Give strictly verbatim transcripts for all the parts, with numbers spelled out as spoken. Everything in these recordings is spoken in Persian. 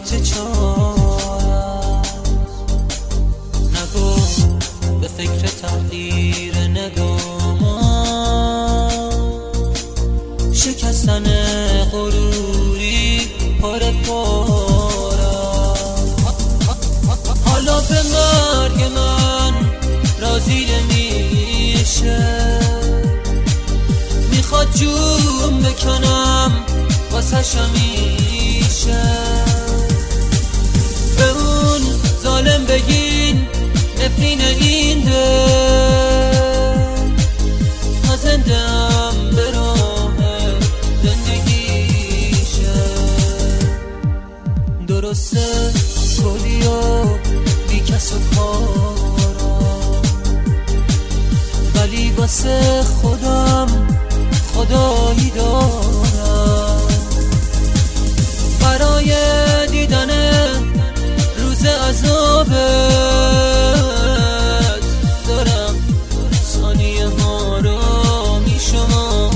فکر چارم، نگو به فکر تغییر نگامان، شکستن غروری پاره پارم. حالا به مرگ من راضی نمیشه، میخواد جون بکنم واسش همیشه. به اون ظالم بگین نفرین این دل، تا زنده ام به راه زندگیشه. درسته گلی و بی کس و کارم، ولی واسه خودم خدایی دارم. برای دیدن روز عذابت دارم ثانیه ها رو میشمارم.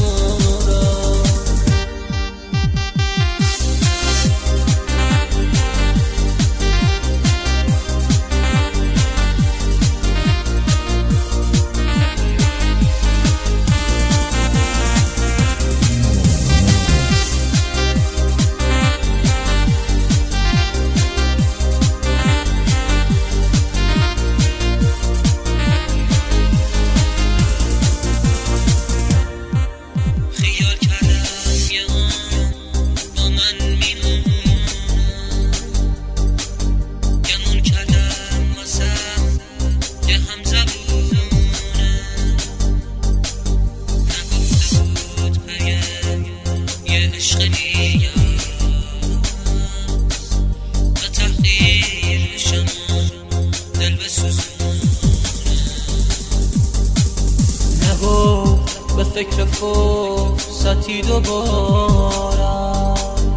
به فکر فرصتی دوباره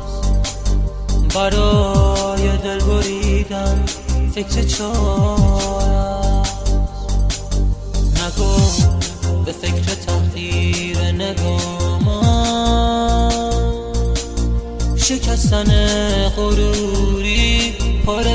برای دل بریدن فکر چارم، نگو به فکر تغییر نگامان، شکستن غروری پاره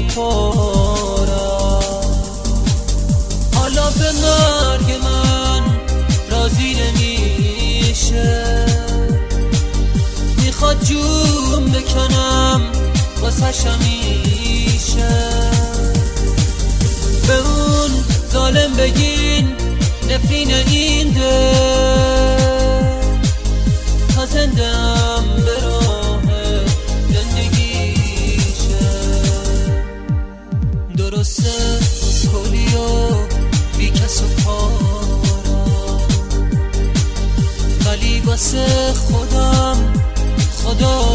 پارم. حالا به مرگ من راضی نمیشه، میخواد جون بکنم واسش همیشه. به اون ظالم بگین نفرین این دل، تا زنده ام به راه زندگیشه. درسته کلی و بی کس و کارم، ولی واسه خودم خدا